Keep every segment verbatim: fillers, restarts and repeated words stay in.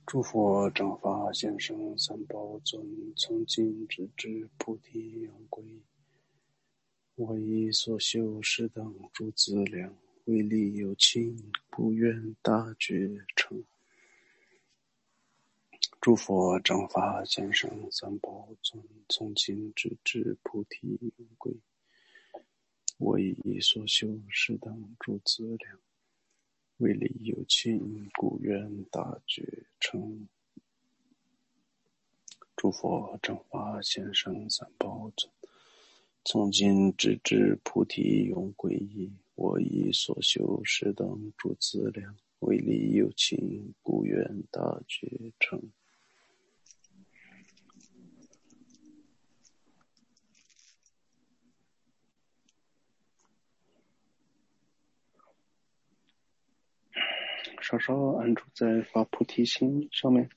诸佛正法现生三宝尊，从今直至菩提永归。我以所修是等诸资粮，为利有情，不愿大觉成。诸佛正法现生三宝尊，从今直至菩提永归。我以所修是等诸资粮，为利有情，故愿大觉成。诸佛正法现生三宝尊，从今直至菩提永归依。我以所修是等诸资粮，为利有情，故愿大觉成。稍稍安住在发菩提心上面。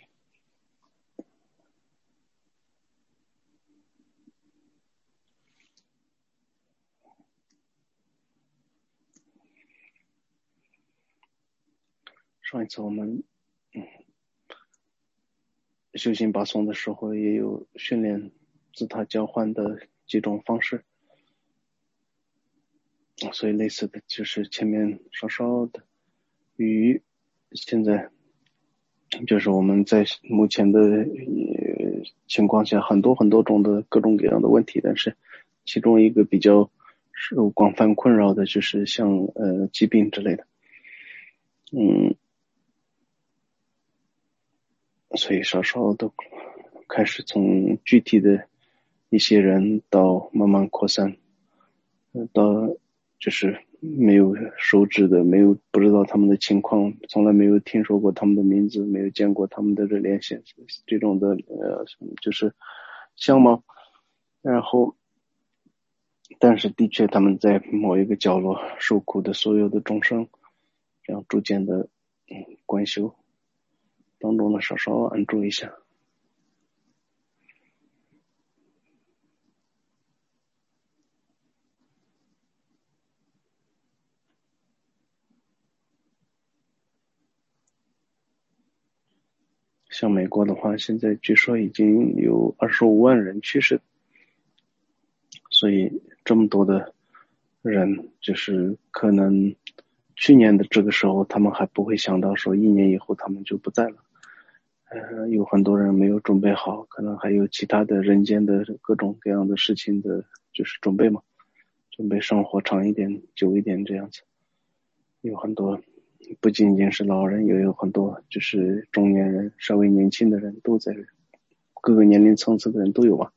上一次我们嗯修行八颂的时候，也有训练自他交换的几种方式，所以类似的就是前面稍稍的与现在就是我们在目前的呃情况下很多很多种的各种各样的问题，但是其中一个比较受广泛困扰的就是像呃疾病之类的，嗯，所以稍稍的开始从具体的一些人到慢慢扩散，到就是没有熟知的，没有不知道他们的情况，从来没有听说过他们的名字，没有见过他们的脸显这种的呃就是相貌，然后但是的确他们在某一个角落受苦的所有的众生，这样逐渐的嗯观修当中呢，稍稍安住一下。像美国的话，现在据说已经有二十五万人去世，所以这么多的人，就是可能去年的这个时候，他们还不会想到说一年以后他们就不在了。呃，有很多人没有准备好，可能还有其他的人间的各种各样的事情的，就是准备嘛，准备生活长一点、久一点这样子。有很多不仅仅是老人，也有很多就是中年人、稍微年轻的人都在，各个年龄层次的人都有吧。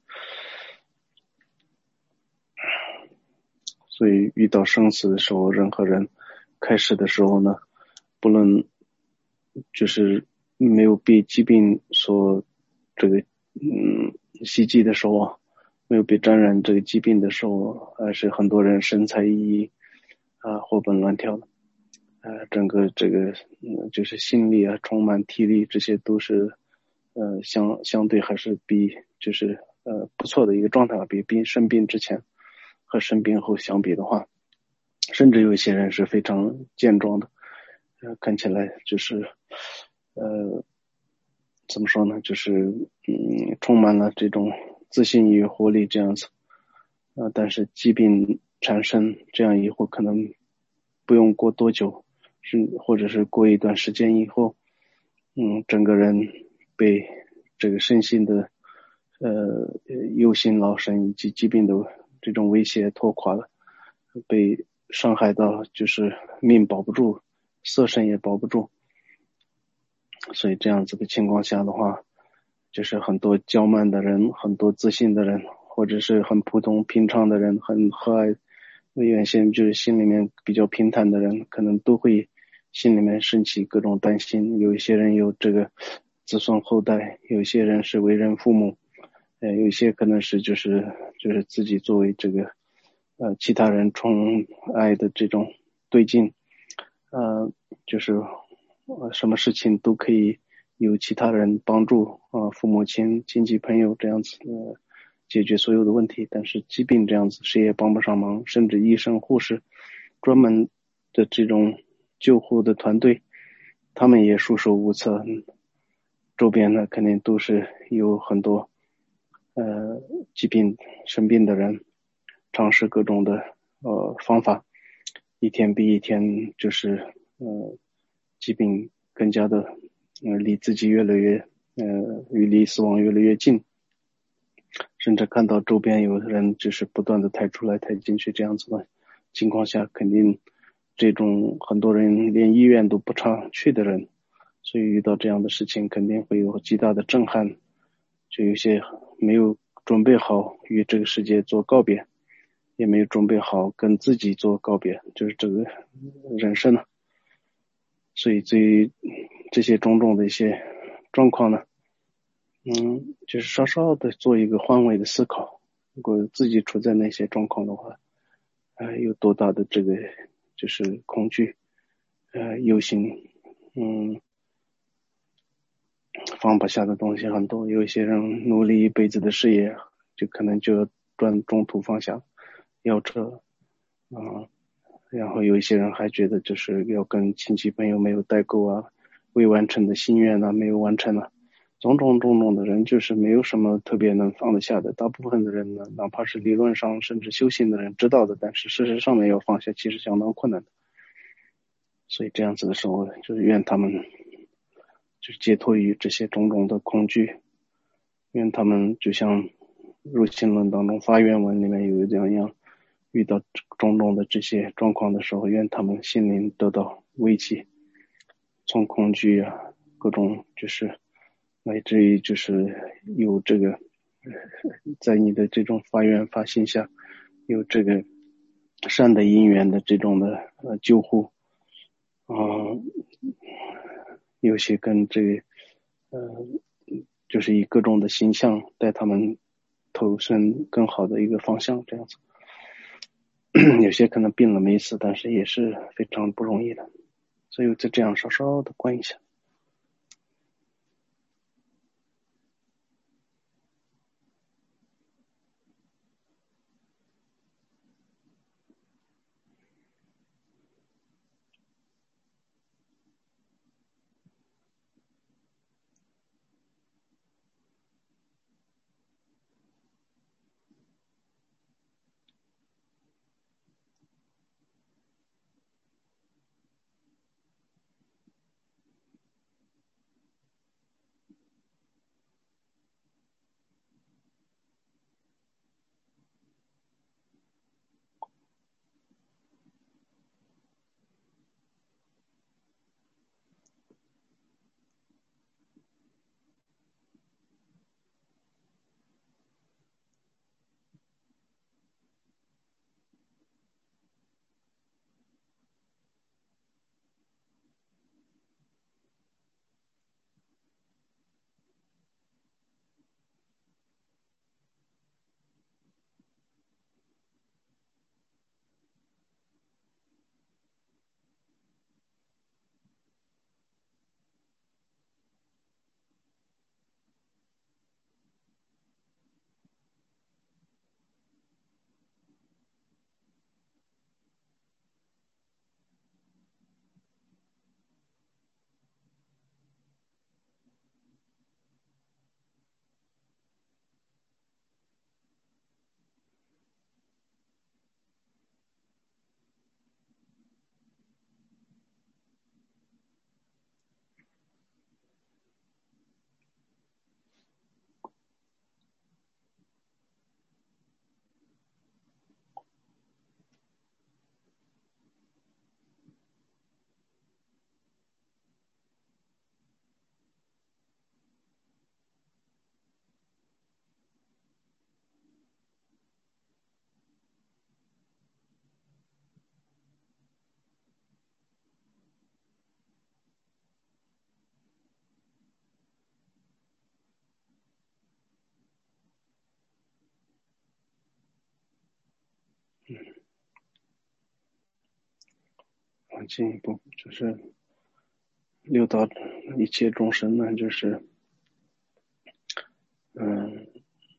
所以遇到生死的时候，任何人开始的时候呢，不论就是没有被疾病所这个嗯袭击的时候啊，没有被沾染这个疾病的时候，还是很多人神采奕奕啊，活蹦乱跳的。呃，整个这个嗯，就是心力啊，充满体力，这些都是呃相相对还是比就是呃不错的一个状态，比比生病之前和生病后相比的话，甚至有一些人是非常健壮的，呃，看起来就是呃怎么说呢，就是嗯充满了这种自信与活力这样子，呃，但是疾病产生这样以后，可能不用过多久。是或者是过一段时间以后，嗯，整个人被这个身心的呃忧心劳神以及疾病的这种威胁拖垮了，被伤害到就是命保不住，色身也保不住，所以这样子的情况下的话，就是很多骄慢的人，很多自信的人，或者是很普通平常的人，很和蔼原先就是心里面比较平坦的人，可能都会心里面升起各种担心。有一些人有这个子孙后代，有一些人是为人父母，呃，有一些可能是就是就是自己作为这个呃其他人宠爱的这种对境，呃，就是呃什么事情都可以有其他人帮助啊、呃，父母亲、亲戚朋友这样子呃解决所有的问题。但是疾病这样子谁也帮不上忙，甚至医生、护士专门的这种救护的团队，他们也束手无策。 周边呢肯定都是有很多呃疾病生病的人，尝试各种的呃方法，一天比一天就是呃疾病更加的呃离自己越来越呃与离死亡越来越近，甚至看到周边有人就是不断的抬出来抬进去这样子的情况下，肯定这种很多人连医院都不常去的人，所以遇到这样的事情肯定会有极大的震撼，就有些没有准备好与这个世界做告别，也没有准备好跟自己做告别，就是这个人生呢。所以对于这些种种的一些状况呢，嗯，就是稍稍的做一个换位的思考，如果自己处在那些状况的话，呃，有多大的这个就是恐惧，呃，忧心，嗯，放不下的东西很多。有一些人努力一辈子的事业，就可能就要转中途放下，要这，嗯，然后有一些人还觉得就是要跟亲戚朋友没有代沟啊，未完成的心愿啊没有完成啊，种种种种的人就是没有什么特别能放得下的。大部分的人呢，哪怕是理论上甚至修行的人知道的，但是事实上面要放下其实相当困难的。所以这样子的时候，就是愿他们就是解脱于这些种种的恐惧，愿他们就像入心论当中发愿文里面有这样样，遇到种种的这些状况的时候，愿他们心灵得到慰藉，从恐惧啊各种就是乃至于就是有这个在你的这种发愿发心下有这个善的因缘的这种的呃救护，嗯，有些跟这个呃就是以各种的形象带他们投身更好的一个方向这样子。有些可能病了没死，但是也是非常不容易的，所以就这样稍稍的关一下。往进一步就是六道一切众生呢，就是嗯，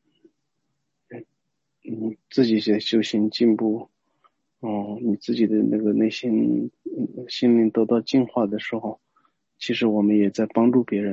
你自己在修行进步，嗯，你自己的那个内心心灵得到净化的时候，其实我们也在帮助别人，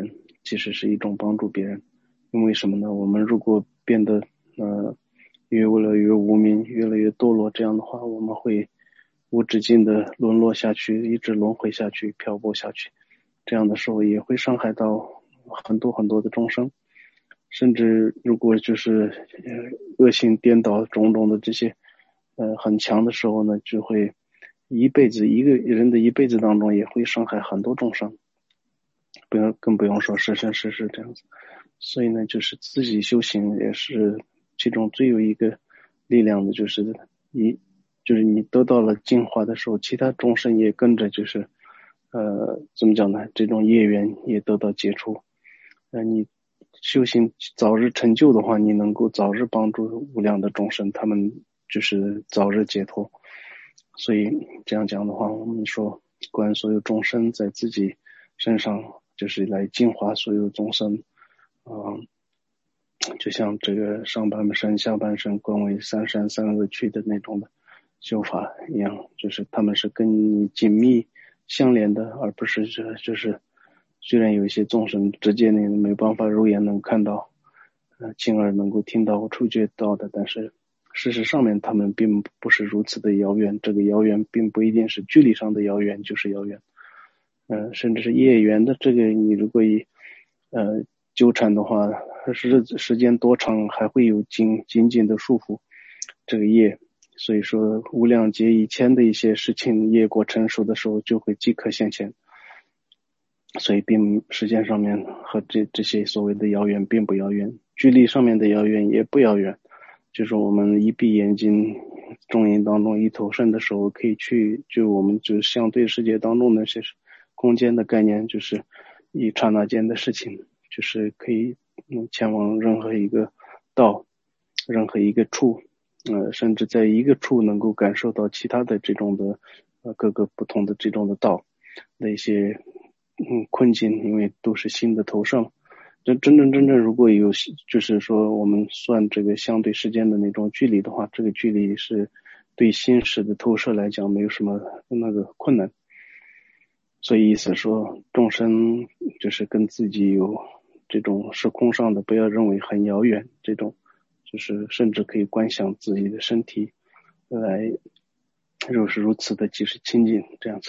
其实是一种帮助别人。因为什么呢？我们如果变得呃越来越无名，越来越堕落，这样的话我们会无止境的沦落下去，一直轮回下去，漂泊下去，这样的时候也会伤害到很多很多的众生。甚至如果就是呃恶性颠倒种种的这些呃很强的时候呢，就会一辈子一个人的一辈子当中也会伤害很多众生，不用更不用说生生世世这样子。所以呢，就是自己修行也是其中最有一个力量的，就是一就是你得到了净化的时候，其他众生也跟着就是呃怎么讲呢？这种业缘也得到解除。呃，你修行早日成就的话，你能够早日帮助无量的众生，他们就是早日解脱。所以这样讲的话，我们说观所有众生在自己身上，就是来净化所有众生。嗯，就像这个上半身下半身观为三善三恶趣的那种的修法一样，就是他们是跟你紧密相连的，而不是就是虽然有一些众生直接你没办法肉眼能看到，呃，亲耳能够听到触觉到的，但是事实上面他们并不是如此的遥远，这个遥远并不一定是距离上的遥远就是遥远，呃，甚至是业缘的这个你如果以呃纠缠的话，时时间多长还会有紧紧紧的束缚这个业。所以说无量劫以前的一些事情业果成熟的时候就会即刻现前，所以并时间上面和这这些所谓的遥远并不遥远，距离上面的遥远也不遥远，就是我们一闭眼睛中阴当中一投身的时候可以去，就我们就相对世界当中的些空间的概念，就是一刹那间的事情，就是可以嗯前往任何一个道，任何一个处，呃，甚至在一个处能够感受到其他的这种的呃各个不同的这种的道的一些嗯困境，因为都是新的投射。真真正真正如果有就是说我们算这个相对时间的那种距离的话，这个距离是对心识的投射来讲没有什么那个困难。所以意思说众生就是跟自己有这种时空上的不要认为很遥远，这种就是甚至可以观想自己的身体来如是如此的即是亲近这样子。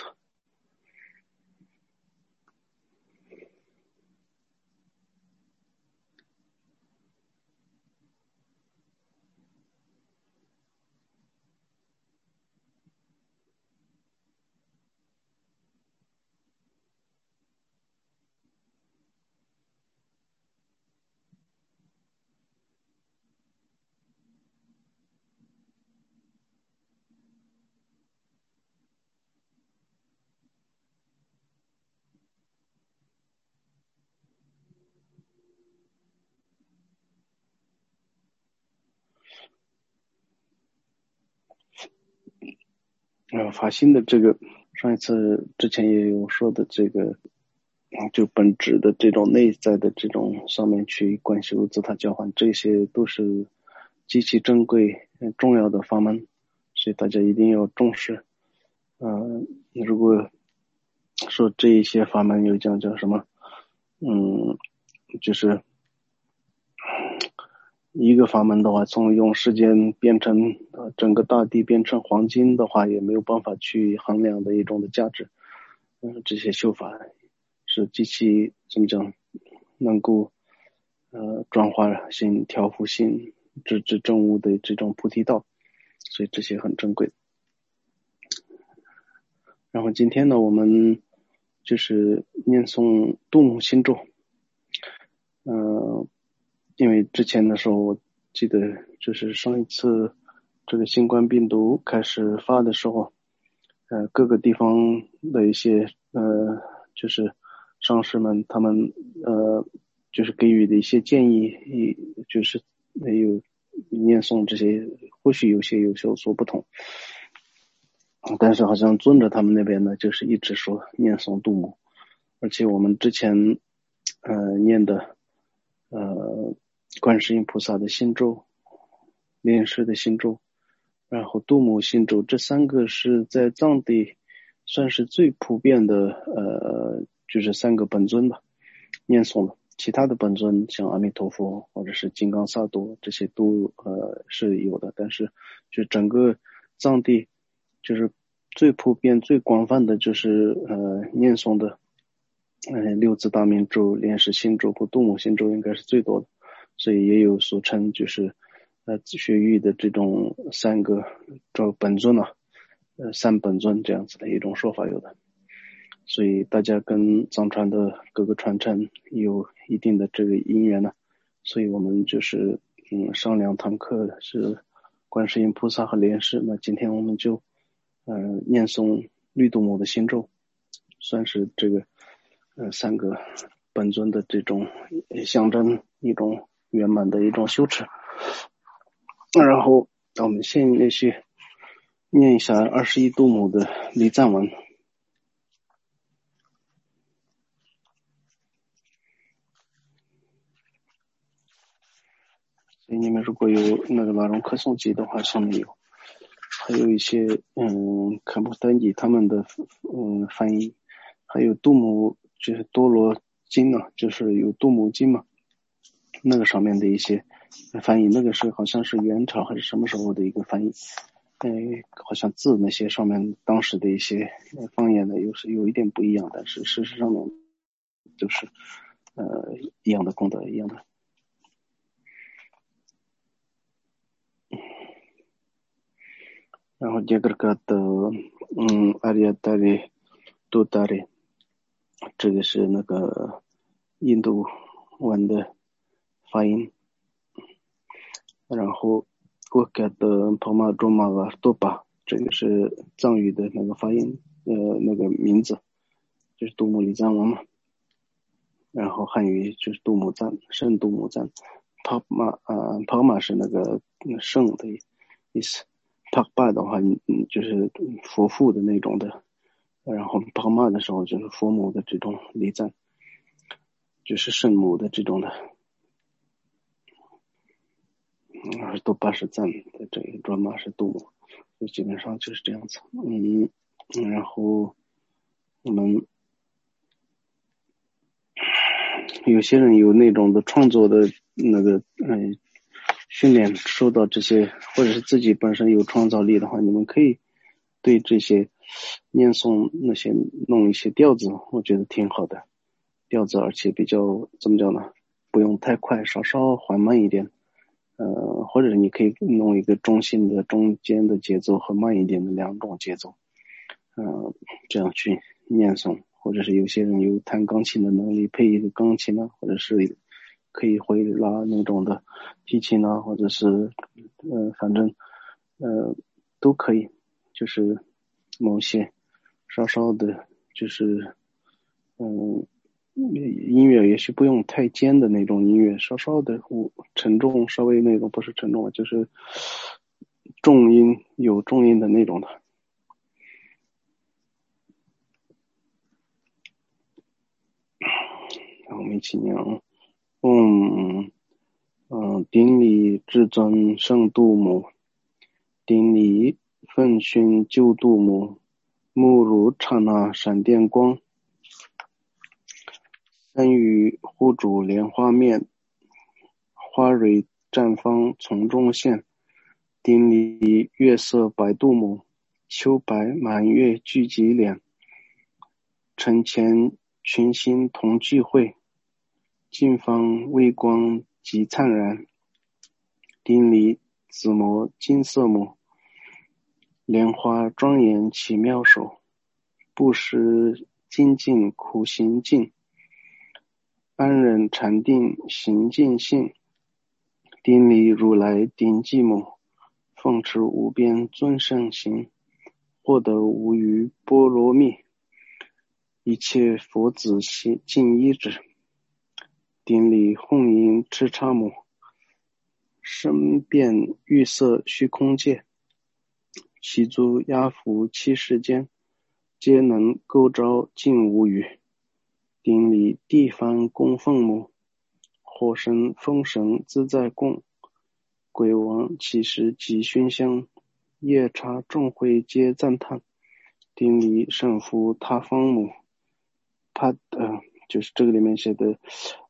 呃，法心的这个上一次之前也有说的这个就本质的这种内在的这种上面去观修自他交换，这些都是极其珍贵重要的法门，所以大家一定要重视。呃，如果说这一些法门有讲叫什么嗯就是一个法门的话，从用时间变成呃整个大地变成黄金的话，也没有办法去衡量的一种的价值。嗯、呃，这些修法是极其怎么讲，能够呃转化心、调伏心、直至正悟的这种菩提道，所以这些很珍贵。然后今天呢，我们就是念诵度母心咒。呃，因为之前的时候，我记得就是上一次这个新冠病毒开始发的时候，呃，各个地方的一些呃，就是上师们他们呃，就是给予的一些建议，就是没有念诵这些，或许有些有有所不同，但是好像尊者他们那边呢，就是一直说念诵度母，而且我们之前呃念的呃观世音菩萨的心咒、莲师的心咒，然后度母心咒，这三个是在藏地算是最普遍的呃就是三个本尊吧念诵的。 其他的本尊像阿弥陀佛或者是金刚萨埵这些都呃是有的，但是就整个藏地就是最普遍最广泛的就是呃念诵的呃六字大明咒、莲石心咒和度母心咒应该是最多的，所以也有俗称就是呃学域的这种三个叫本尊啊，呃三本尊这样子的一种说法有的。所以大家跟藏传的各个传承有一定的这个因缘呢，所以我们就是嗯上两堂课是观世音菩萨和莲师，那今天我们就呃念诵绿度母的心咒，算是这个呃三个本尊的这种象征一种圆满的一种修持。然后我们先连续念一下二十一度母的离赞文。所以你们如果有那个哪种课诵集的话，上面有，还有一些嗯坎布丹吉他们的嗯翻译，还有杜姆就是多罗经啊，就是有杜姆经嘛，那个上面的一些翻译，那个是好像是元朝还是什么时候的一个翻译，哎，好像字那些上面当时的一些方言呢，有是有一点不一样，但是事实上呢，就是呃一样的功德一样的。然后杰格卡的嗯阿里亚达里杜达里，这个是那个印度文的发音。然后我给的帕玛卓玛瓦多巴，这个是藏语的那个发音，呃那个名字就是杜姆里藏文嘛。然后汉语就是杜姆赞，圣杜姆赞。帕玛啊帕玛是那个圣的意思。帕巴的话，嗯，就是佛父的那种的，然后帕玛的时候就是佛母的这种礼赞，就是圣母的这种的，嗯，多巴是赞的，这个转玛是度母，就基本上就是这样子。嗯，然后我们有些人有那种的创作的那个嗯训练，受到这些，或者是自己本身有创造力的话，你们可以对这些念诵那些弄一些调子，我觉得挺好的调子，而且比较怎么讲呢，不用太快，稍稍缓慢一点，呃，或者你可以弄一个中性的中间的节奏和慢一点的两种节奏，呃，这样去念诵。或者是有些人有弹钢琴的能力，配一个钢琴啊，或者是可以会拉那种的提琴啊，或者是呃，反正呃都可以，就是某些稍稍的，就是嗯，音乐也许不用太尖的那种音乐，稍稍的沉重，稍微那种不是沉重，就是重音有重音的那种的。我们一起念啊，嗯嗯，顶礼至尊圣度母，顶礼奋勋救度母，目如刹那闪电光，三雨护主莲花面，花蕊绽放丛中现，顶礼月色白度母，秋白满月聚集敛，城前群星同聚会，近方微光极灿然，顶礼紫磨金色母，莲花庄严奇妙手，不识精进苦行尽，安忍禅定行尽性，顶礼如来顶寂母，奉持无边尊胜行，获得无余波罗蜜，一切佛子尽依止，顶礼红缨赤叉母，身遍玉色虚空界，其诸压伏七世间，皆能构招尽无余，顶礼地幡供奉母，火神风神自在供，鬼王其实即熏香，夜叉众会皆赞叹，顶礼圣父他方母，帕呃就是这个里面写的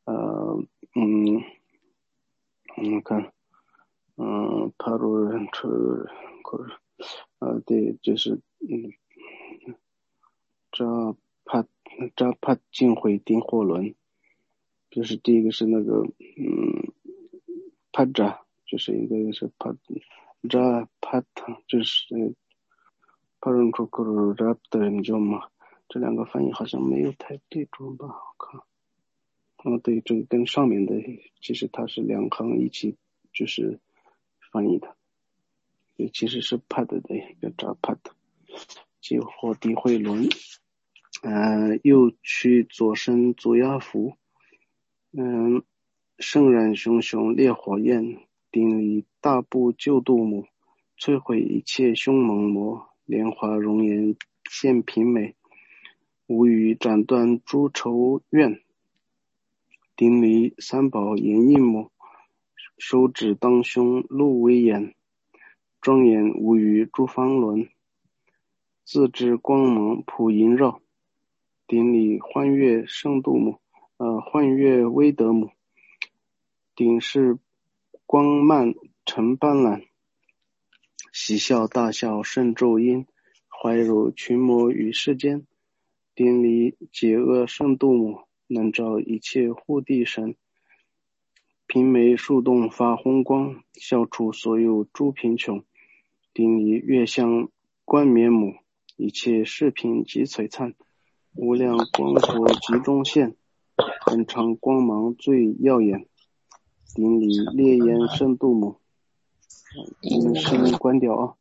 呃嗯嗯看嗯帕鲁人车或者呃对就是嗯扎帕扎帕进会丁货轮，就是第一个是那个嗯帕扎，就是一个是帕扎帕塔，就是帕伦库库鲁扎的人就嘛，这两个翻译好像没有太对准吧？我看。啊，对，这个跟上面的其实它是两行一起就是翻译的，其实是 pad 的一个扎 pad， 结火地会轮，呃，右曲左身足压服，嗯、呃，盛然熊熊烈火焰，顶礼大部救度母，摧毁一切凶猛魔，莲花容颜现平美，无语斩断诸仇怨。顶礼三宝严印母，手指当胸露威严，庄严无余诸方轮，自知光芒普萦绕。顶礼幻月圣度母，呃，幻月威德母，顶是光漫成斑斓，喜笑大笑胜咒音，怀柔群魔于世间。顶礼解厄圣度母，能照一切护地神，平眉竖动发红光，消除所有诸贫穷。顶礼月相冠冕母，一切世贫极璀璨，无量光火集中现，恒常光芒最耀眼。顶礼烈焰圣度母，你们声音关掉啊！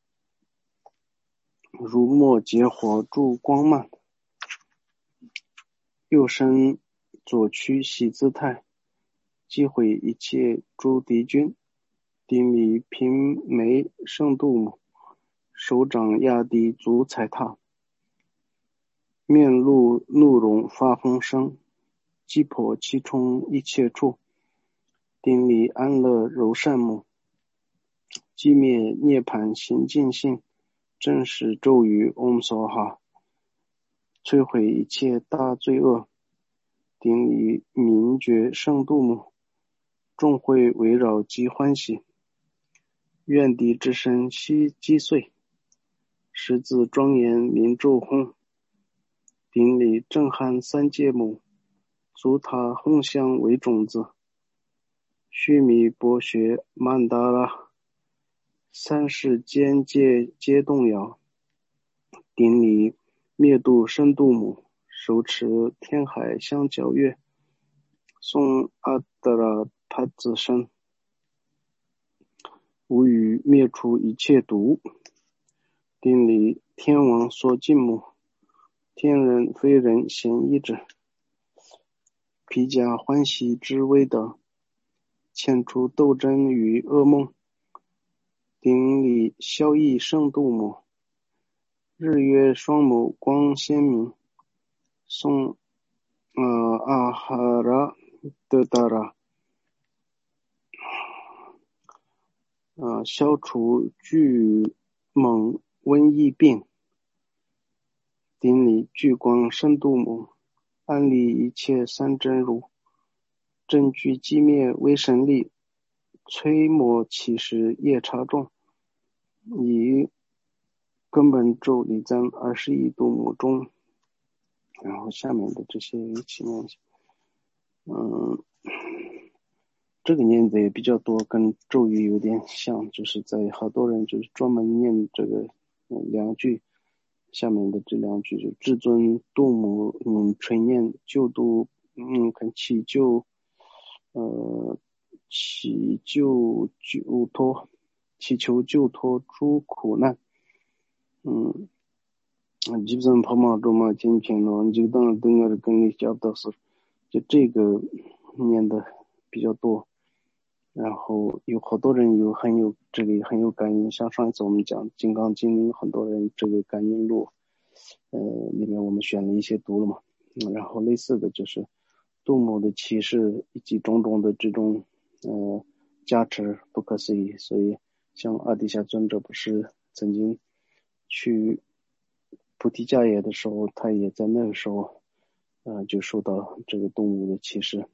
如墨结火助光漫，右身左躯喜姿态，击毁一切诸敌军。顶礼平眉圣度母，手掌压低足踩踏，面露怒容发风声，击破其冲一切处。顶礼安乐柔善母，击灭涅槃行尽性，正使咒语嗡梭哈，摧毁一切大罪恶。顶礼明觉圣度母，众会围绕极欢喜，愿敌之身悉击碎，十字庄严明咒轰。顶礼震撼三界母，足塔红香为种子，须弥博学曼达拉，三世间界皆动摇。顶礼灭度深度母，手持天海相交月，诵阿德拉帕子身，无语灭除一切毒。顶礼天王所敬母，天人非人咸一之，披甲欢喜之威德，遣除斗争与噩梦。顶礼萧逸圣度母，日月双眸光鲜明，诵呃阿哈拉德达拉，呃消除巨猛瘟疫病。顶礼聚光圣度母，安立一切三真如，正具击灭威神力，摧魔起时夜叉众，以根本咒礼赞二十一度母中。然后下面的这些一起念一下。嗯，这个念的也比较多，跟咒语有点像，就是在好多人就是专门念这个嗯两句，下面的这两句就至尊度母嗯垂念救度嗯看祈救呃祈救救脱祈求救脱诸苦难。嗯基本上跑马中嘛今天呢就当等个跟你讲的是就这个念的比较多，然后有好多人有很有这里很有感应，像上一次我们讲金刚经很多人这个感应录呃里面我们选了一些读了嘛、嗯、然后类似的就是度母的启示以及种种的这种呃加持不可思议，所以像阿底峡尊者不是曾经去菩提迦耶的时候，他也在那个时候呃就受到这个度母的启示。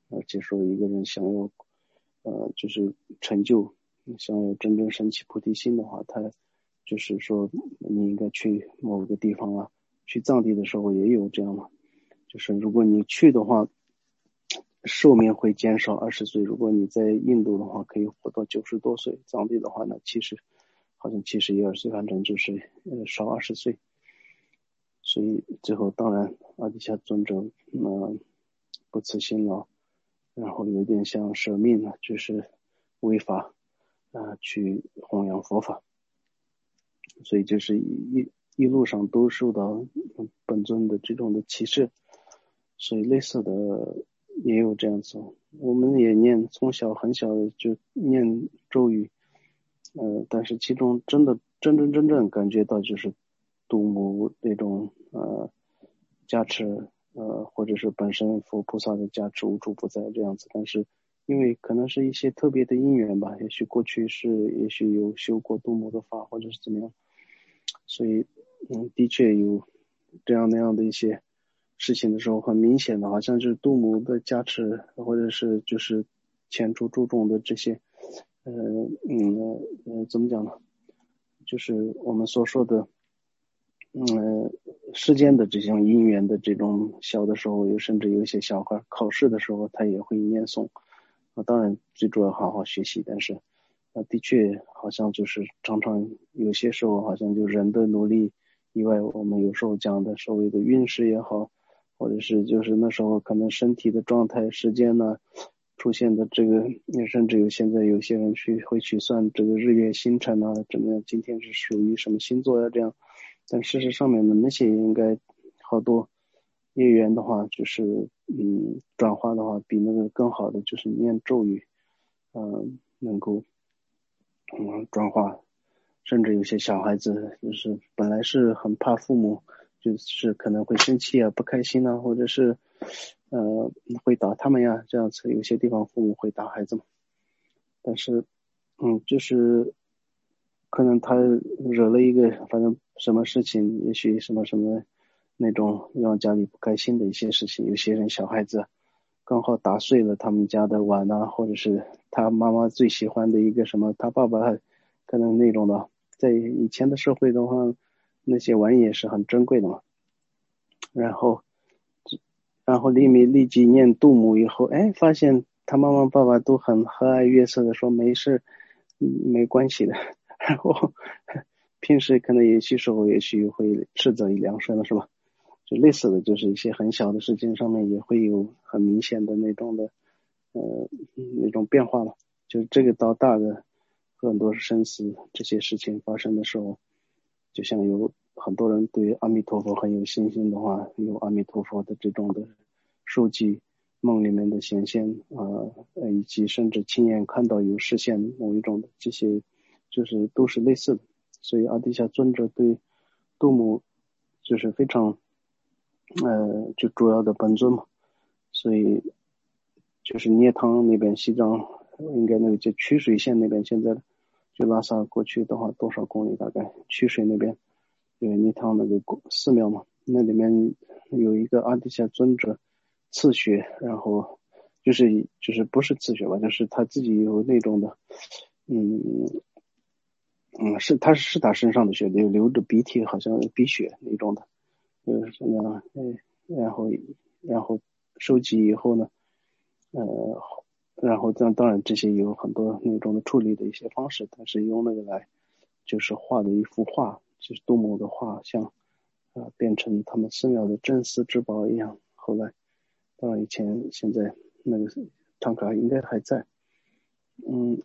而且说一个人想要呃就是成就，想要真正升起菩提心的话，他就是说你应该去某个地方啊，去藏地的时候也有这样嘛，就是如果你去的话，寿命会减少二十岁，如果你在印度的话可以活到九十多岁，藏地的话呢七十好像七十一二岁，反正就是呃少二十岁。所以最后当然阿底峡尊者呃不辞辛劳，然后有点像舍命了，就是违法啊、呃、去弘扬佛法，所以就是一一路上都受到本尊的这种的启示，所以类似的也有这样子，我们也念，从小很小就念咒语，呃，但是其中真的真真正正感觉到就是度母那种呃加持，呃，或者是本身佛菩萨的加持无处不在这样子，但是因为可能是一些特别的因缘吧，也许过去是也许有修过度母的法，或者是怎么样，所以嗯，的确有这样那样的一些事情的时候，很明显的好像就是度母的加持，或者是就是前出注重的这些呃嗯呃怎么讲呢，就是我们所说的嗯世间的这种因缘的这种，小的时候有甚至有一些小孩考试的时候他也会念诵啊，当然最主要好好学习，但是啊的确好像就是常常有些时候好像就人的努力以外，我们有时候讲的所谓的运势也好，或者是就是那时候可能身体的状态时间呢出现的这个，甚至有现在有些人去会去算这个日月星辰啊怎么样，今天是属于什么星座呀、啊、这样，但事实上面的那些应该好多业缘的话，就是嗯转化的话比那个更好的就是念咒语，嗯、呃、能够嗯转化，甚至有些小孩子就是本来是很怕父母，就是可能会生气啊不开心啊，或者是呃会打他们呀，这样子有些地方父母会打孩子嘛，但是嗯就是可能他惹了一个反正什么事情，也许什么什么那种让家里不开心的一些事情，有些人小孩子刚好打碎了他们家的碗啊，或者是他妈妈最喜欢的一个什么，他爸爸可能那种的，在以前的社会的话，那些玩意也是很珍贵的嘛。然后然后立米立即念度母以后，哎，发现他妈妈爸爸都很和蔼悦色的说没事，没关系的。然后平时可能有些时候也许会斥责一两声了，是吧？就类似的就是一些很小的事情上面也会有很明显的那种的呃那种变化了，就这个到大的很多生死这些事情发生的时候，就像有很多人对阿弥陀佛很有信心的话，有阿弥陀佛的这种的受记梦里面的显现啊、呃，以及甚至亲眼看到有实现某一种的这些，就是都是类似的。所以阿底峡尊者对度母就是非常呃就主要的本尊嘛，所以就是涅汤那边西藏应该那个叫曲水县那边，现在就拉萨过去的话多少公里，大概曲水那边有涅汤那个寺庙嘛，那里面有一个阿底峡尊者刺血，然后就是就是不是刺血吧，就是他自己有那种的嗯嗯是他是他身上的血流流着鼻涕，好像鼻血那种的，就是这样，嗯，然后然后收集以后呢，呃，然后当当然这些有很多那种的处理的一些方式，但是用那个来就是画的一幅画，就是度母的画像，呃，变成他们寺庙的镇寺之宝一样。后来，当然以前现在那个唐卡应该还在，嗯，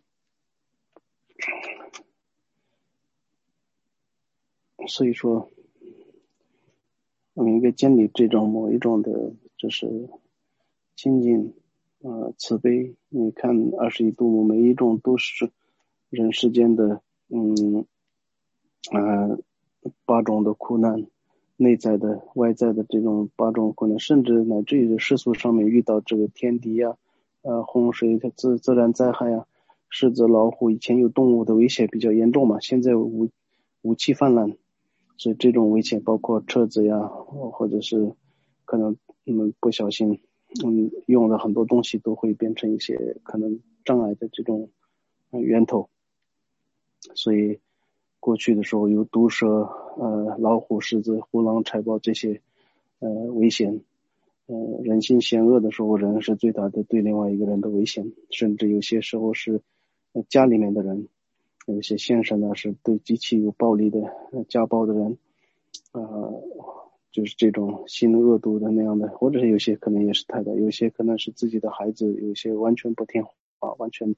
所以说我们应该建立这种某一种的，就是亲近。呃，慈悲，你看二十一度母，每一种都是人世间的，嗯，呃，八种的苦难，内在的、外在的这种八种苦难，甚至乃至于世俗上面遇到这个天敌呀、呃，洪水、自自然灾害呀、狮子、老虎，以前有动物的威胁比较严重嘛，现在武武器泛滥，所以这种危险包括车子呀，或者是可能嗯不小心。 嗯，用的很多东西都会变成一些可能障碍的这种源头。所以过去的时候有毒蛇、呃老虎、狮子、虎狼、豺豹这些呃危险。呃，人性险恶的时候，人是最大的对另外一个人的危险，甚至有些时候是家里面的人，有些先生呢是对机器有暴力的、家暴的人，呃，就是这种性恶毒的那样的，或者是有些可能也是太太，有些可能是自己的孩子，有些完全不听话，完全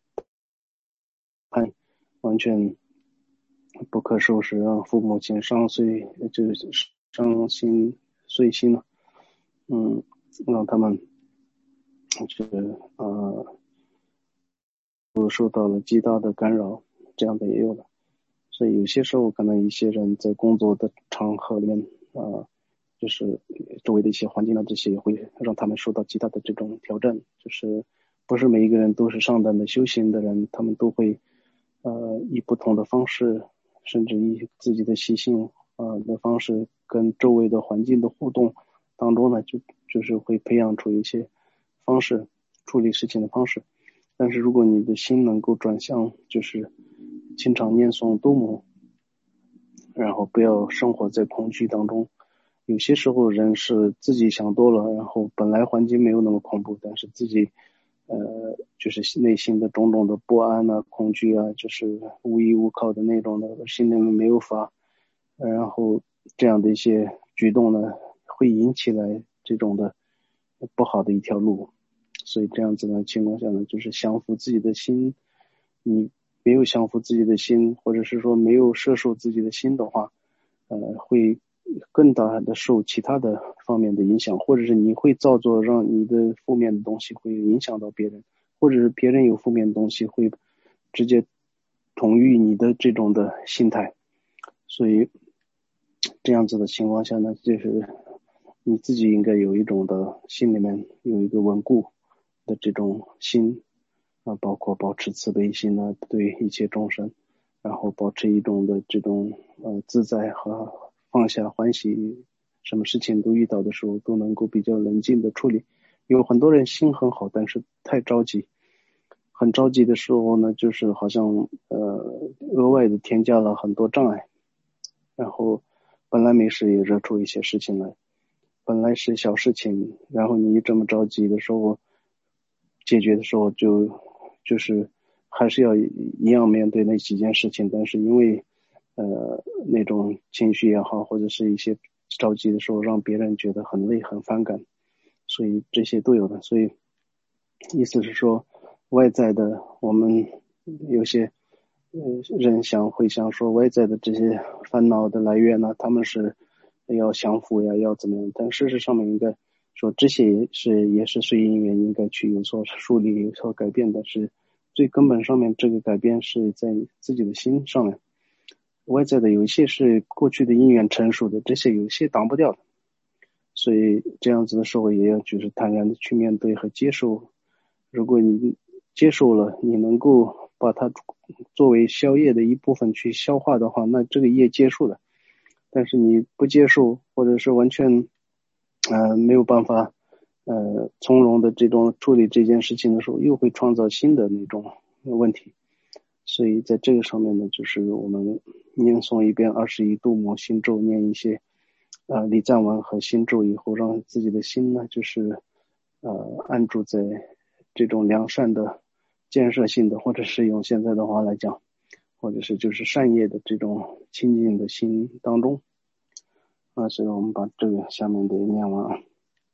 完全不可收拾，让父母亲伤碎，就是伤心碎心了，嗯，让他们就是呃都受到了极大的干扰，这样的也有的。所以有些时候可能一些人在工作的场合里面啊、呃，就是周围的一些环境啊，这些也会让他们受到极大的这种挑战。就是不是每一个人都是上单的修行的人，他们都会呃以不同的方式，甚至以自己的习性啊、呃、的方式跟周围的环境的互动当中呢，就就是会培养出一些方式处理事情的方式。但是如果你的心能够转向，就是经常念诵度母，然后不要生活在恐惧当中。有些时候人是自己想多了，然后本来环境没有那么恐怖，但是自己呃就是内心的种种的不安啊、恐惧啊，就是无依无靠的那种的，心里面没有法，然后这样的一些举动呢，会引起来这种的不好的一条路。所以这样子的情况下呢，就是降服自己的心，你没有降服自己的心，或者是说没有摄受自己的心的话，呃，会更大的受其他的方面的影响，或者是你会造作让你的负面的东西会影响到别人，或者是别人有负面的东西会直接同于你的这种的心态。所以这样子的情况下呢，就是你自己应该有一种的心里面有一个稳固的这种心啊，包括保持慈悲心呢，对一切众生，然后保持一种的这种呃自在和放下欢喜，什么事情都遇到的时候都能够比较冷静的处理。有很多人心很好，但是太着急，很着急的时候呢，就是好像呃额外的添加了很多障碍，然后本来没事也惹出一些事情来，本来是小事情，然后你这么着急的时候解决的时候就就是还是要一样面对那几件事情，但是因为呃那种情绪也好，或者是一些着急的时候让别人觉得很累很反感，所以这些都有的。所以意思是说外在的我们有些呃人想会想说外在的这些烦恼的来源呢，他们是要降服呀，要怎么样，但事实上面应该说这些是也是随因缘应该去有所树立有所改变的，是最根本上面这个改变是在自己的心上面。外在的有一些是过去的因缘成熟的，这些有些挡不掉的，所以这样子的时候也要就是坦然的去面对和接受。如果你接受了，你能够把它作为宵夜的一部分去消化的话，那这个业结束了。但是你不接受，或者是完全呃没有办法呃从容的这种处理这件事情的时候，又会创造新的那种问题。所以在这个上面呢，就是我们念诵一遍二十一度母心咒，念一些呃礼赞文和心咒以后，让自己的心呢就是呃安住在这种良善的建设性的，或者是用现在的话来讲，或者是就是善业的这种清净的心当中啊。所以我们把这个下面的念完啊。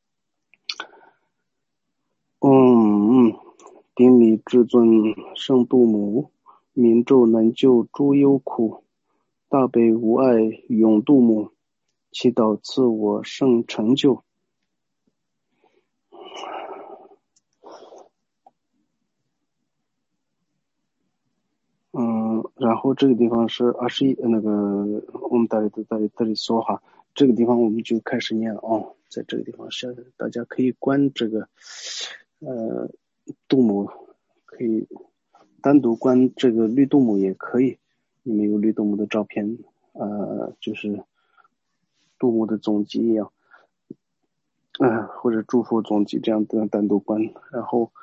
嗯嗯，顶礼至尊圣度母，明咒能救诸忧苦，大悲无碍永度母，祈祷赐我圣成就。嗯，然后这个地方是二十一，那个我们大家都在这里说哈，这个地方我们就开始念了哦，在这个地方是大家可以关这个呃度母，可以单独关这个绿度母也可以，你们有绿度母的照片，呃，就是度母的总集一样， 啊、或者祝福总祭这样的单独观。然后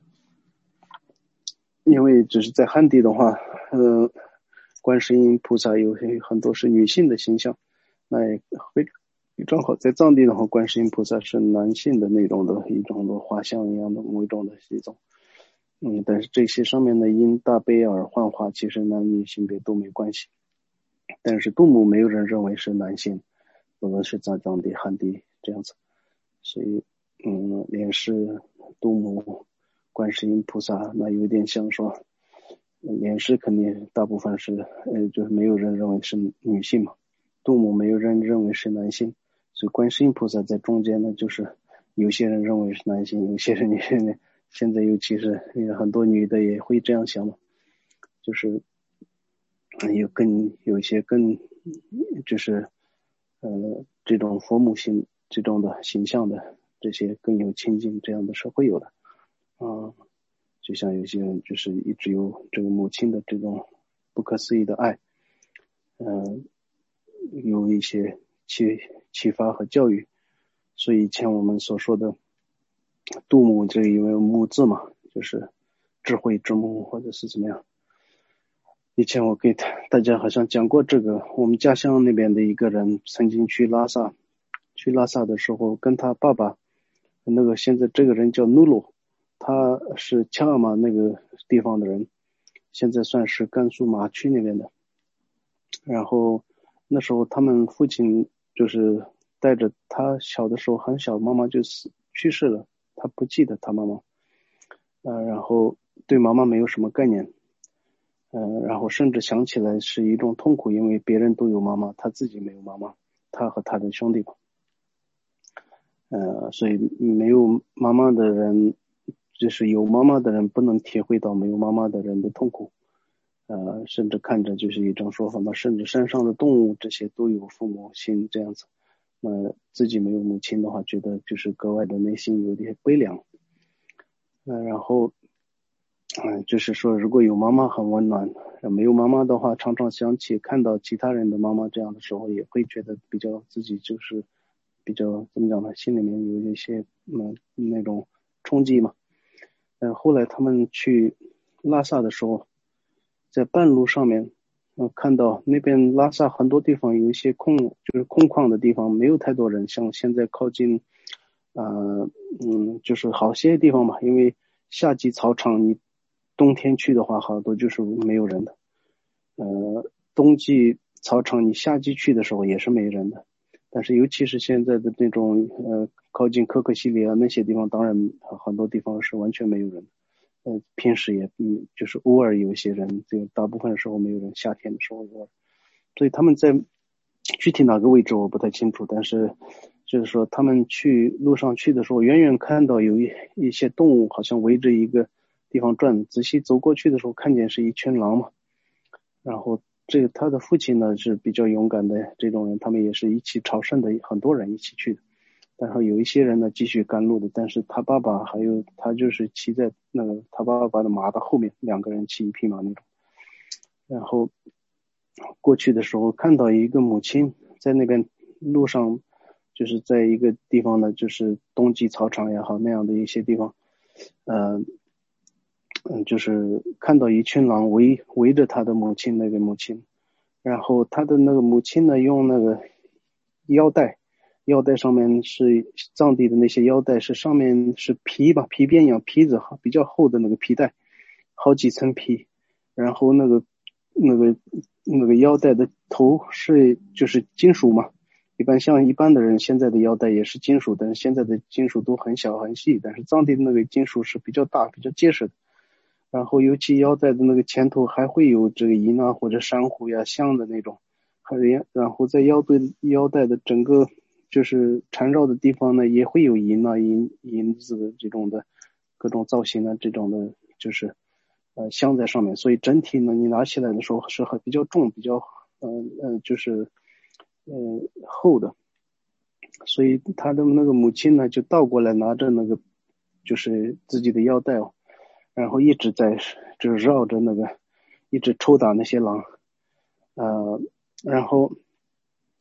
因为只是在汉地的话，呃，观世音菩萨有很多是女性的形象，那也会正好在藏地的话，观世音菩萨是男性的那种的一种的画像一样的某一种的一种。嗯，但是这些上面的因大悲而幻化，其实男女性别都没关系。但是度母没有人认为是男性，无论是在藏地、汉地这样子。所以，嗯，莲师、度母、观世音菩萨，那有点像说，莲师肯定大部分是，呃，就是没有人认为是女性嘛，度母没有人认为是男性，所以观世音菩萨在中间呢，就是有些人认为是男性，有些人女性，现在尤其是很多女的也会这样想嘛，就是有更有一些更就是呃这种佛母形这种的形象的这些更有亲近这样的是会有的啊、呃，就像有些人就是一直有这个母亲的这种不可思议的爱，嗯、呃，有一些启启发和教育，所以以前我们所说的度母这因为母字嘛，就是智慧之母或者是怎么样。以前我给大家好像讲过这个，我们家乡那边的一个人曾经去拉萨，去拉萨的时候跟他爸爸，那个现在这个人叫努鲁，他是恰尔玛那个地方的人，现在算是甘肃马区那边的。然后那时候他们父亲就是带着他小的时候很小，妈妈就死去世了，他不记得他妈妈，呃，然后对妈妈没有什么概念。嗯、呃，然后甚至想起来是一种痛苦，因为别人都有妈妈，他自己没有妈妈，他和他的兄弟吧，呃，所以没有妈妈的人，就是有妈妈的人不能体会到没有妈妈的人的痛苦，呃，甚至看着就是一种说法嘛，甚至山上的动物这些都有父母亲这样子，那自己没有母亲的话，觉得就是格外的内心有点悲凉，呃，然后。嗯，就是说，如果有妈妈很温暖，没有妈妈的话，常常想起看到其他人的妈妈这样的时候，也会觉得比较自己就是比较怎么讲呢，心里面有一些嗯那种冲击嘛。嗯，后来他们去拉萨的时候，在半路上面，嗯，看到那边拉萨很多地方有一些空，就是空旷的地方，没有太多人，像现在靠近，呃，嗯，就是好些地方嘛，因为夏季草场你冬天去的话，好多就是没有人的。呃，冬季草场你夏季去的时候也是没人的。但是尤其是现在的那种呃靠近可可西里啊那些地方，当然很多地方是完全没有人。呃，平时也嗯就是偶尔有一些人，这个大部分时候没有人，夏天的时候偶尔。所以他们在具体哪个位置我不太清楚，但是就是说他们去路上去的时候，远远看到有一一些动物好像围着一个地方转，仔细走过去的时候，看见是一群狼嘛。然后这个他的父亲呢是比较勇敢的这种人，他们也是一起朝圣的，很多人一起去的。然后有一些人呢继续赶路的，但是他爸爸还有他就是骑在那个他爸爸的马的后面，两个人骑一匹马那种。然后过去的时候看到一个母亲在那边路上，就是在一个地方呢，就是冬季草场也好那样的一些地方，呃嗯，就是看到一群狼围围着他的母亲那个母亲，然后他的那个母亲呢用那个腰带，腰带上面是藏地的那些腰带，是上面是皮吧，皮鞭一样皮子比较厚的那个皮带，好几层皮，然后那个那个那个腰带的头是就是金属嘛，一般像一般的人现在的腰带也是金属，但是现在的金属都很小很细，但是藏地的那个金属是比较大比较结实的。然后尤其腰带的那个前头还会有这个银啊或者珊瑚呀像的那种，还有然后在腰对腰带的整个就是缠绕的地方呢也会有银啊银银子的这种的各种造型的这种的，就是呃镶在上面，所以整体呢你拿起来的时候是很比较重比较呃呃就是呃厚的，所以他的那个母亲呢就倒过来拿着那个就是自己的腰带哦。然后一直在就是绕着那个一直抽打那些狼，呃，然后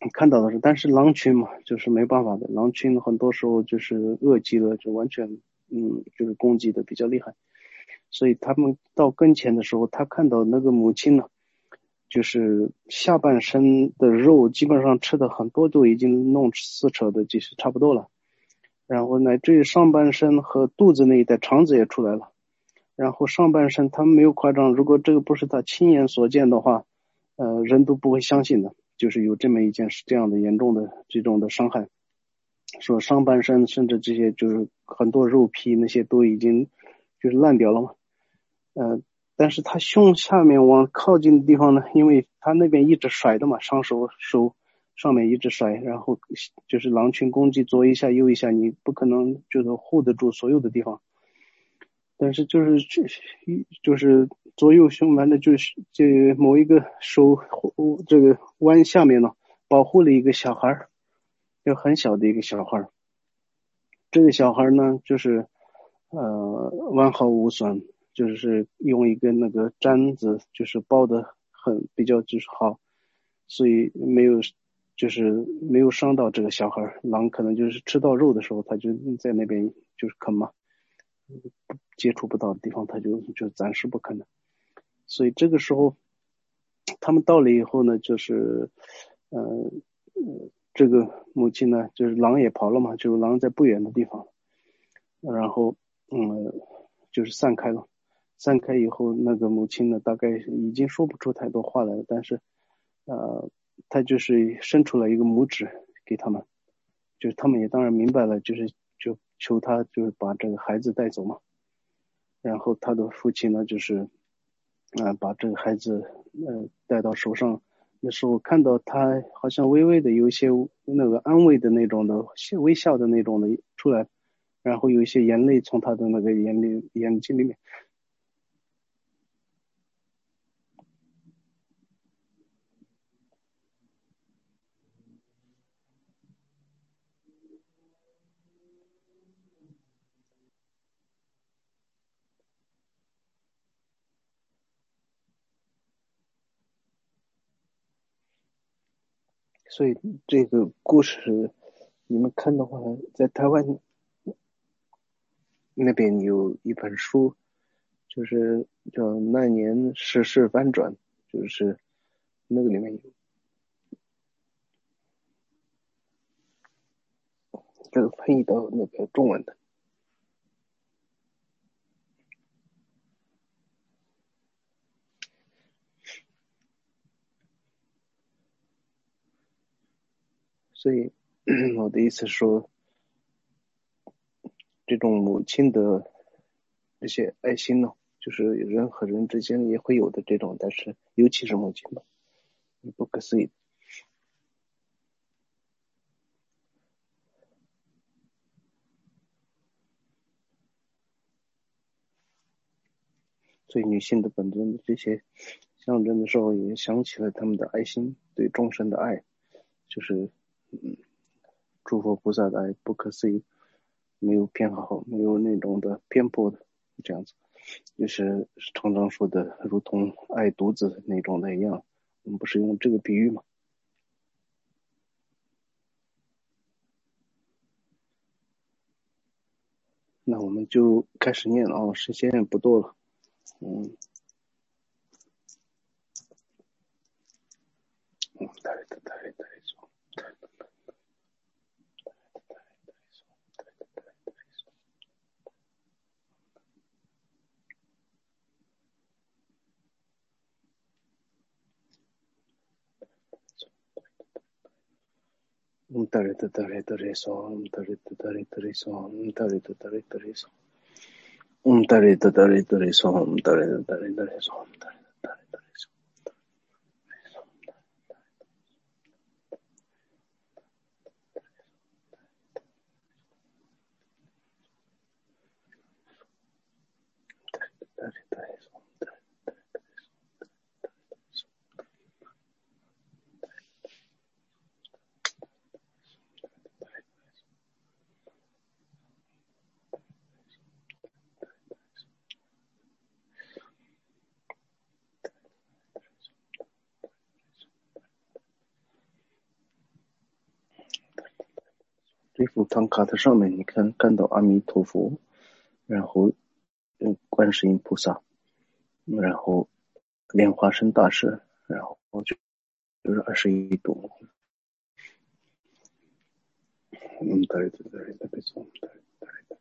看到的是，但是狼群嘛，就是没办法的，狼群很多时候就是饿极了，就完全嗯，就是攻击的比较厉害。所以他们到跟前的时候，他看到那个母亲呢，就是下半身的肉基本上吃的很多都已经弄撕扯的，就是差不多了。然后乃至于上半身和肚子那一带肠子也出来了。然后上半身他没有夸张，如果这个不是他亲眼所见的话，呃，人都不会相信的，就是有这么一件事，这样的严重的这种的伤害。说上半身甚至这些就是很多肉皮那些都已经就是烂掉了嘛。呃，但是他胸下面往靠近的地方呢，因为他那边一直甩的嘛，上手手上面一直甩，然后就是狼群攻击左一下右一下，你不可能就是护得住所有的地方。但是就是就是左右胸，完了就是这某一个手这个弯下面呢，保护了一个小孩，就很小的一个小孩。这个小孩呢，就是呃完好无损，就是用一个那个毡子，就是包的很比较就是好，所以没有就是没有伤到这个小孩。狼可能就是吃到肉的时候，他就在那边就是啃嘛。接触不到的地方，他就就暂时不可能。所以这个时候，他们到了以后呢，就是呃这个母亲呢，就是狼也跑了嘛，就是狼在不远的地方，然后嗯就是散开了。散开以后，那个母亲呢，大概已经说不出太多话来了，但是呃，他就是伸出了一个拇指给他们，就是他们也当然明白了，就是就求他就是把这个孩子带走嘛。然后他的父亲呢，就是啊、呃、把这个孩子呃带到手上，那时候看到他好像微微的有一些那个安慰的那种的微笑的那种的出来，然后有一些眼泪从他的那个眼里眼睛里面。所以这个故事你们看的话，在台湾那边有一本书，就是叫《那年世事翻转》，就是那个里面有这个翻译到那个中文的。所以我的意思说，这种母亲的这些爱心呢，就是人和人之间也会有的这种，但是尤其是母亲吧，不可思议。所以女性的本尊的这些象征的时候，也想起了他们的爱心，对众生的爱，就是嗯，诸佛菩萨的爱不可思议，没有偏好，没有那种的偏颇的这样子，就是常常说的如同爱独子那种的一样。我们不是用这个比喻吗？那我们就开始念了啊，时间也不多了。嗯，嗯，对对对对，嗯，对对对对对，说，嗯，对对对对说，嗯，对对对对说，嗯，对对对对说，嗯，对对对对说，嗯，对对对说。 这幅唐卡的上面，你看看到阿弥陀佛，然后嗯，观世音菩萨，然后莲花生大师，然后就就是二十一度。嗯，对对对对对，错，对对对。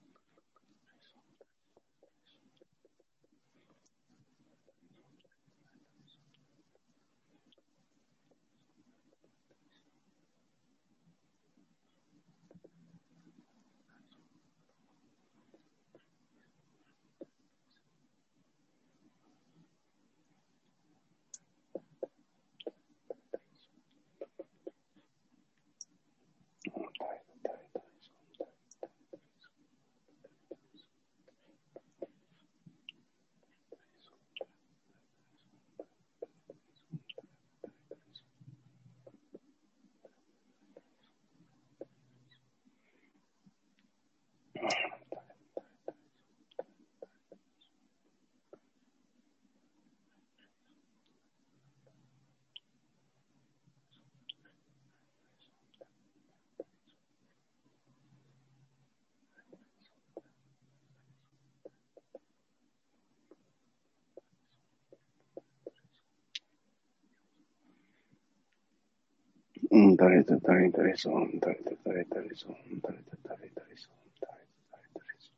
嗯，对对对对，错，对对对对，错，对对对对，错，对对对，错。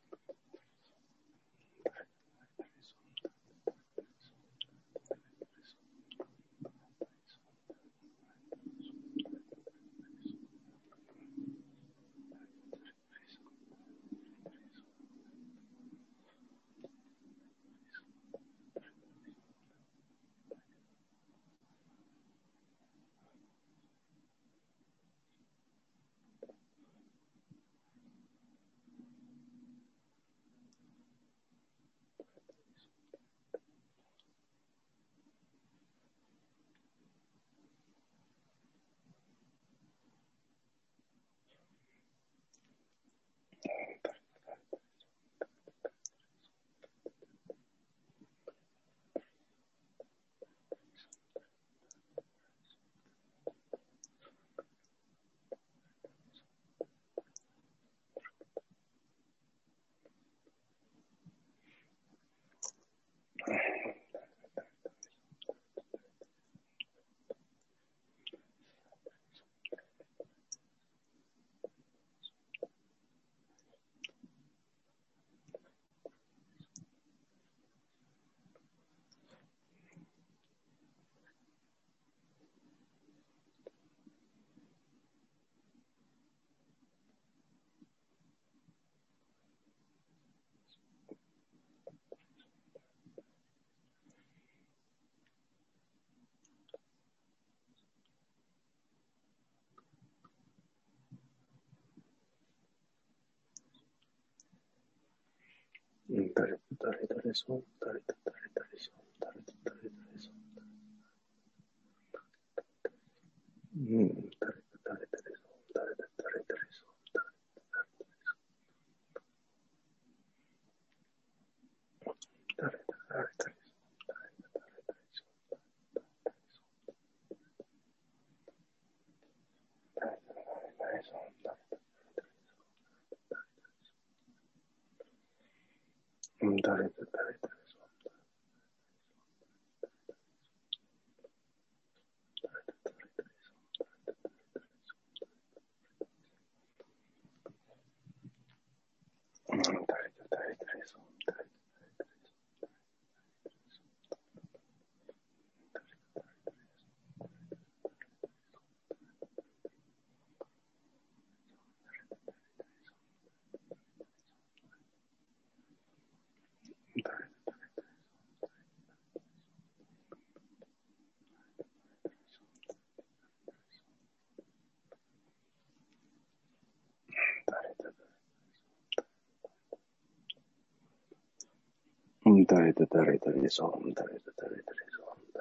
嗯，对对对对，错，对对对对，错，对对对对，错。嗯，对对对对，错，对对对对，错。对对对对。嗯，对对对对。嗯，对对对对，错，对。嗯，对对对对，错，对对对对，错，对。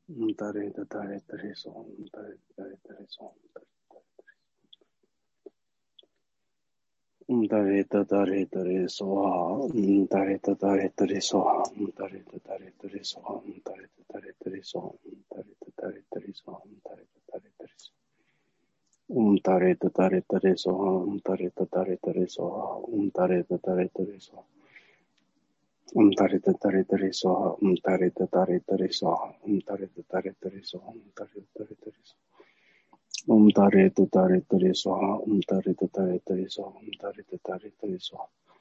Um tare da tare tare so um tare tare tare so um tare da tare tare so um tare da tare tare so um tare da tare tare so um tare da tare tare so um tare da tare tare so um tare da tare tare so um tare da tare tare so um tare da tare tare so um tare da tare tare so um tare da tare tare so um tare da tare tare so um tare da tare tare so um tare da tare tare so um tare da tare tare so um tare da tare tare so um tare da tare tare so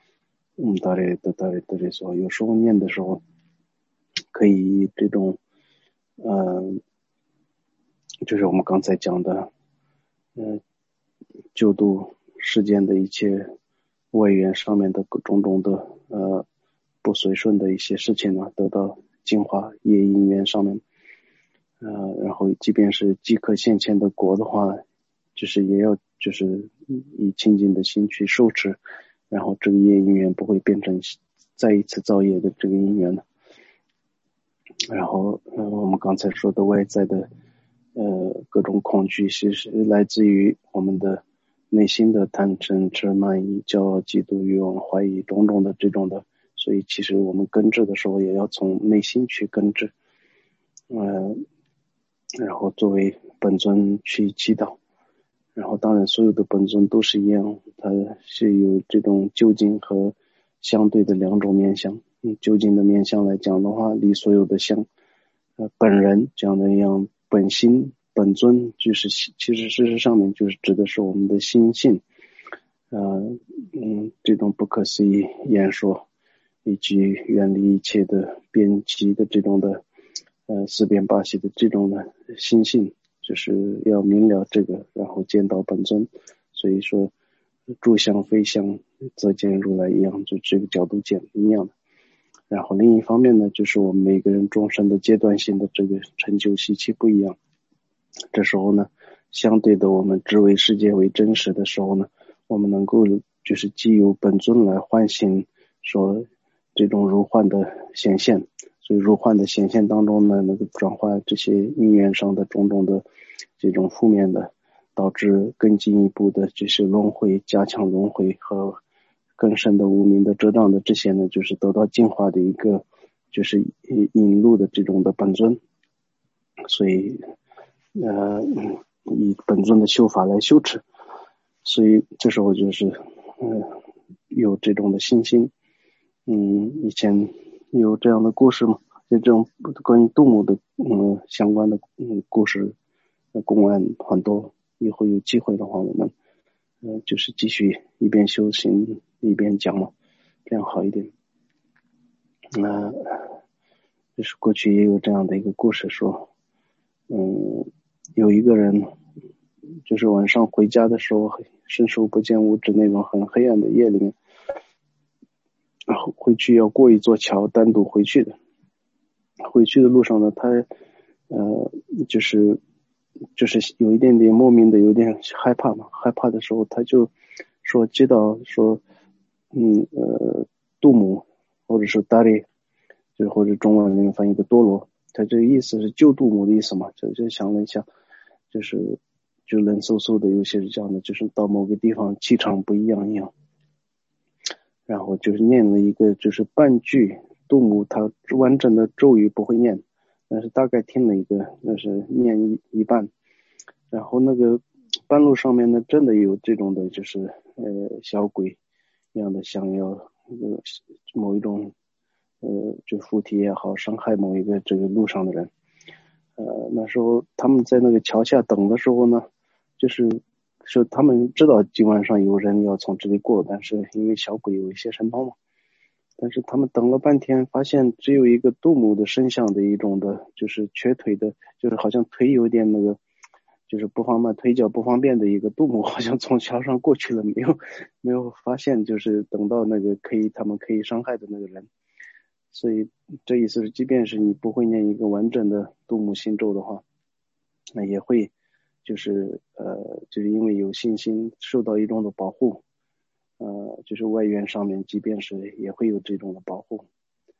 um tare da tare tare so有时候念的时候可以以这种呃就是我们刚才讲的呃救度世间的一切外缘上面的各种种的呃不随顺的一些事情呢得到净化业因缘上面呃然后即便是即刻现前的果的话就是也要就是以清净的心去受持，然后这个业因缘不会变成再一次造业的这个因缘了。然后呃我们刚才说的外在的呃各种恐惧其实来自于我们的内心的贪嗔痴慢疑骄傲嫉妒欲望怀疑种种的这种的，所以其实我们根治的时候也要从内心去根治呃然后作为本尊去祈祷，然后当然所有的本尊都是一样，它是有这种究竟和相对的两种面相。嗯，究竟的面相来讲的话，离所有的相呃本人这样的一样本心本尊，就是其实事实上面就是指的是我们的心性呃嗯这种不可思议言说以及远离一切的边际的这种的呃四边八系的这种的心性，就是要明了这个，然后见到本尊。所以说诸相非相则见如来一样，就这个角度见一样的。然后另一方面呢，就是我们每个人终身的阶段性的这个成就习气不一样，这时候呢相对的我们知为世界为真实的时候呢，我们能够就是既有本尊来唤醒说这种如幻的显现，所以如幻的显现当中呢，能够转化这些因缘上的种种的这种负面的，导致更进一步的就是轮回，加强轮回和更深的无明的遮障的这些呢，就是得到净化的一个就是引入的这种的本尊。所以呃以本尊的修法来修持，所以这时候就是呃有这种的信心。嗯，以前有这样的故事吗？就这种关于动物的嗯相关的嗯故事公案很多，以后有机会的话我们呃就是继续一边修行一边讲嘛，这样好一点。那、呃、就是过去也有这样的一个故事说，嗯，有一个人就是晚上回家的时候伸手不见五指那种很黑暗的夜里面，然后回去要过一座桥单独回去的。回去的路上呢，他呃就是就是有一点点莫名的有点害怕嘛，害怕的时候他就说接到说嗯呃杜母或者是达里，就或者中文里面翻译的多罗，他这个意思是救杜母的意思嘛，就就想了一下，就是就冷飕飕的，有些是这样的，就是到某个地方气场不一样一样。然后就是念了一个就是半句，杜母他完整的咒语不会念，但是大概听了一个，那是念一一半。然后那个半路上面呢，真的有这种的，就是呃小鬼一样的想要呃某一种呃就附体也好，伤害某一个这个路上的人。呃那时候他们在那个桥下等的时候呢，就是说他们知道今晚上有人要从这里过，但是因为小鬼有一些神通嘛，但是他们等了半天，发现只有一个杜母的身像的一种的，就是瘸腿的，就是好像腿有点那个，就是不方便，腿脚不方便的一个杜母，好像从桥上过去了，没有没有发现，就是等到那个可以他们可以伤害的那个人。所以这意思是，即便是你不会念一个完整的杜母心咒的话，那也会就是呃就是因为有信心受到一种的保护，呃就是外缘上面即便是也会有这种的保护。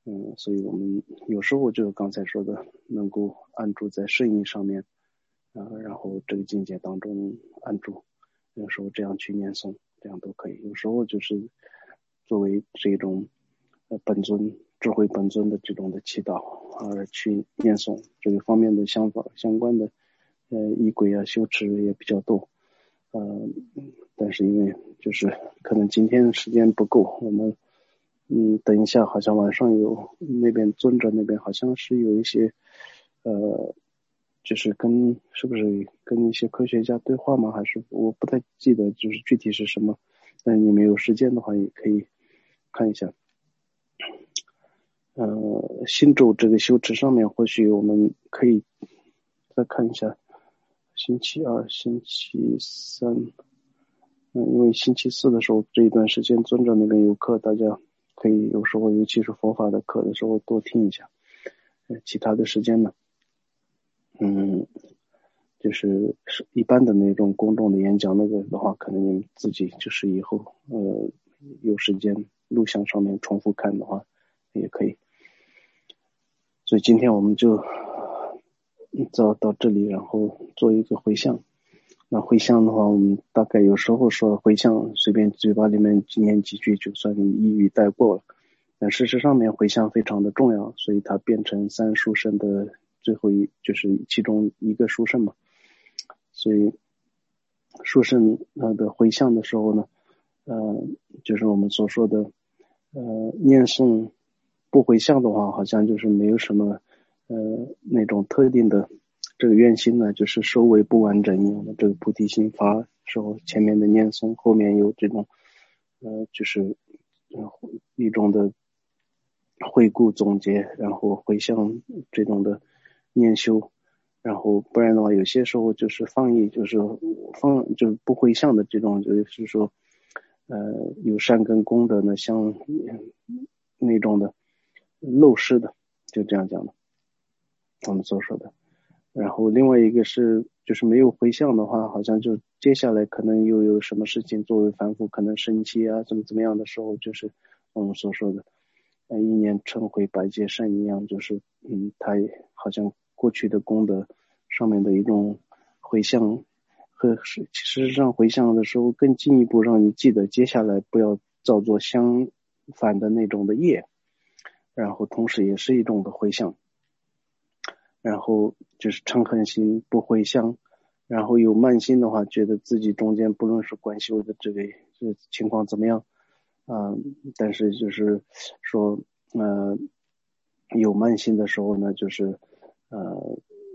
嗯，所以我们有时候就刚才说的，能够安住在圣意上面，啊、然后这个境界当中安住，有时候这样去念诵，这样都可以。有时候就是作为这种呃本尊智慧本尊的这种的祈祷而去念诵，这个方面的想法相关的呃仪轨啊修持也比较多，呃，但是因为就是可能今天时间不够，我们嗯等一下好像晚上有那边尊者那边好像是有一些呃。就是跟是不是跟一些科学家对话吗？还是我不太记得，就是具体是什么。但你们有时间的话，也可以看一下。呃，新咒这个修持上面，或许我们可以再看一下。星期二、星期三，嗯，因为星期四的时候这一段时间尊者那边有课，大家可以有时候，尤其是佛法的课的时候多听一下。呃，其他的时间呢，嗯。就是是一般的那种公众的演讲，那个的话，可能你们自己就是以后呃有时间录像上面重复看的话也可以。所以今天我们就到到这里，然后做一个回向。那回向的话，我们大概有时候说回向，随便嘴巴里面念几句，就算你一语带过了。但事实上面回向非常的重要，所以它变成三殊胜的最后一，就是其中一个殊胜嘛。所以殊胜呃的回向的时候呢，呃，就是我们所说的呃念诵不回向的话，好像就是没有什么呃那种特定的这个愿心呢，就是收尾不完整一样的。这个菩提心发时候，前面的念诵，后面有这种呃就是呃一种的回顾总结，然后回向这种的念修。然后不然的话，有些时候就是放逸，就是放就是不回向的这种，就是说，呃，有善根功德呢，像那种的漏失的，就这样讲的，我们所说的。然后另外一个是，就是没有回向的话，好像就接下来可能又有什么事情作为凡夫可能生气啊，怎么怎么样的时候，就是我们所说的，呃，一念成回百劫善一样，就是嗯，他好像过去的功德上面的一种回向和事实上回向的时候更进一步让你记得接下来不要造作相反的那种的业，然后同时也是一种的回向。然后就是嗔恨心不回向，然后有慢心的话，觉得自己中间不论是观修的这个这情况怎么样啊、呃，但是就是说呃有慢心的时候呢，就是呃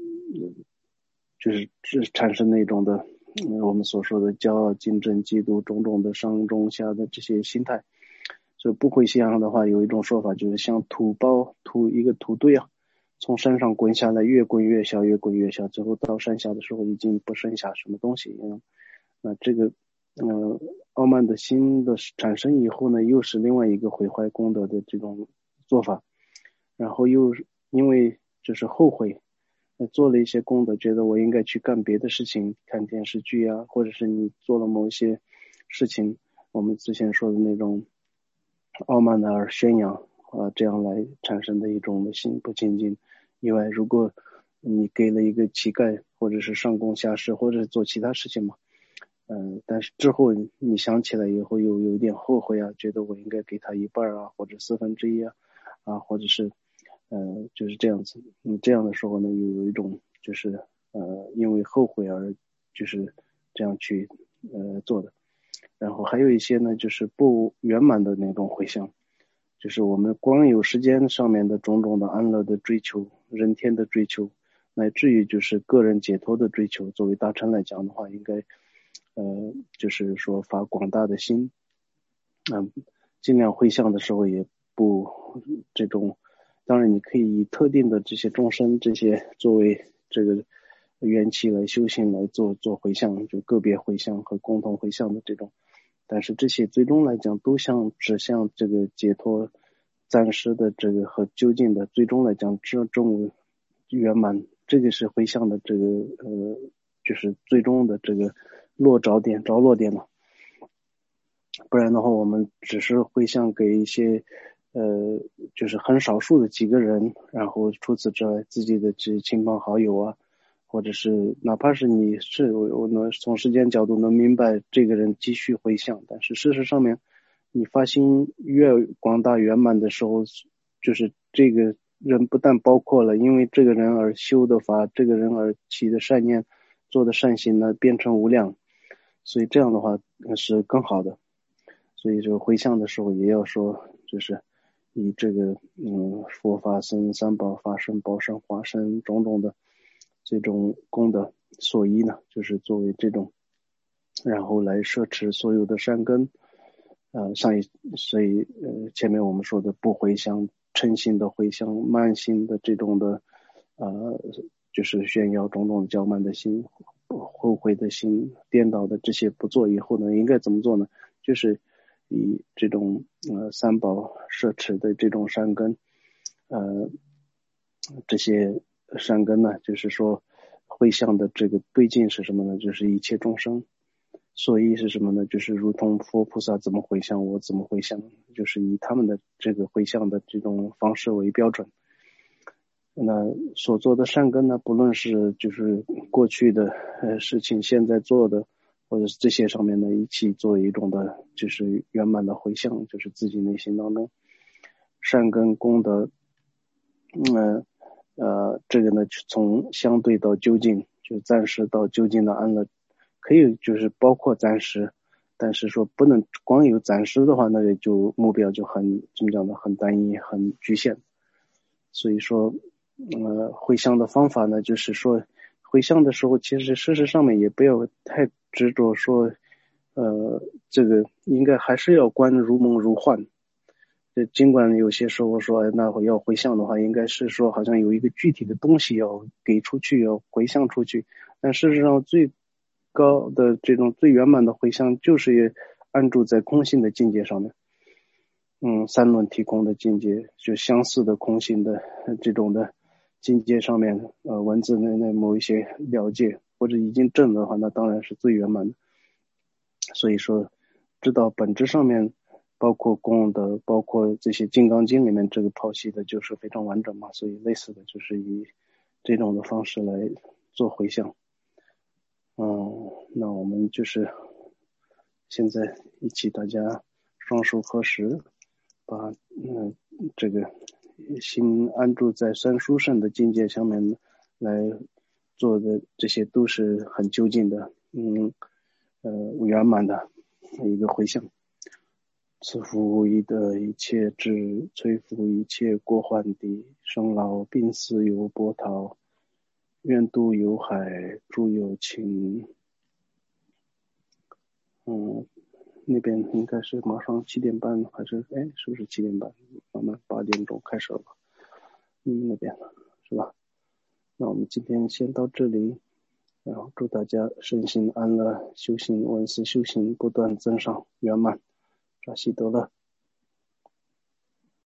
就是就是产生那种的、嗯、我们所说的骄傲、竞争、嫉妒种种的上中下的这些心态。所以不回向的话，有一种说法就是像土包土一个土堆啊，从山上滚下来，越滚越小，越滚越小，最后到山下的时候已经不剩下什么东西。嗯，那这个呃傲慢的心的产生以后呢，又是另外一个毁坏功德的这种做法，然后又因为就是后悔，呃做了一些功德，觉得我应该去干别的事情，看电视剧啊，或者是你做了某一些事情，我们之前说的那种傲慢的而宣扬啊、呃，这样来产生的一种的心不清净以外，如果你给了一个乞丐，或者是上供下施，或者是做其他事情嘛，嗯、呃，但是之后你想起来以后又有一点后悔啊，觉得我应该给他一半啊，或者四分之一啊，啊，或者是呃就是这样子，你这样的时候呢，又有一种就是呃因为后悔而就是这样去呃做的。然后还有一些呢，就是不圆满的那种回向，就是我们光有时间上面的种种的安乐的追求，人天的追求，乃至于就是个人解脱的追求，作为大乘来讲的话，应该呃就是说发广大的心，嗯、呃，尽量回向的时候也不这种，当然你可以以特定的这些众生这些作为这个缘起来修行来做做回向，就个别回向和共同回向的这种。但是这些最终来讲都向指向这个解脱暂时的这个和究竟的最终来讲这种圆满，这个是回向的这个呃就是最终的这个落着点着落点了。不然的话我们只是回向给一些呃，就是很少数的几个人，然后除此之外，自己的这亲朋好友啊，或者是哪怕是你是我我能从时间角度能明白这个人继续回向，但是事实上面，你发心越广大圆满的时候，就是这个人不但包括了因为这个人而修的法，这个人而起的善念，做的善行呢，变成无量，所以这样的话是更好的。所以这个回向的时候也要说，就是以这个嗯佛法僧三宝法身报身化身种种的这种功德所依呢，就是作为这种，然后来摄持所有的善根。呃，上一所以呃前面我们说的不回向、嗔心的回向、慢心的这种的呃就是炫耀种种骄慢的心、后悔的心、颠倒的这些不做以后呢，应该怎么做呢？就是以这种呃三宝摄持的这种善根，呃这些善根呢，就是说回向的这个对境是什么呢？就是一切众生。所以是什么呢？就是如同佛菩萨怎么回向，我怎么回向，就是以他们的这个回向的这种方式为标准。那所做的善根呢，不论是就是过去的呃事情，现在做的，或者是这些上面呢，一起做一种的，就是圆满的回向，就是自己内心当中善根功德，嗯呃这个呢，从相对到究竟，就暂时到究竟的安乐。可以就是包括暂时，但是说不能光有暂时的话，那个就目标就很怎么讲呢，很单一很局限。所以说呃回向的方法呢，就是说回向的时候其实事实上面也不要太执着说呃这个应该还是要观如梦如幻。尽管有些时候说那会要回向的话，应该是说好像有一个具体的东西要给出去，要回向出去，但事实上最高的这种最圆满的回向就是也安住在空性的境界上面。嗯，三轮体空的境界，就相似的空性的这种的境界上面，呃，文字内内某一些了解或者已经证的话，那当然是最圆满的。所以说知道本质上面包括功德，包括这些金刚经里面这个剖析的就是非常完整嘛，所以类似的就是以这种的方式来做回向。嗯，那我们就是现在一起大家双手合十，把嗯这个心安住在三殊胜的境界上面来做的，这些都是很究竟的，嗯呃圆满的一个回向。赐福无疑的一切智，摧伏一切过患地，生老病死有波涛，愿度有海诸有情。嗯，那边应该是马上七点半，还是哎，是不是七点半？慢慢八点钟开始了，嗯，那边是吧？那我们今天先到这里，然后祝大家身心安乐，修行闻思修行不断增上圆满，扎西德勒。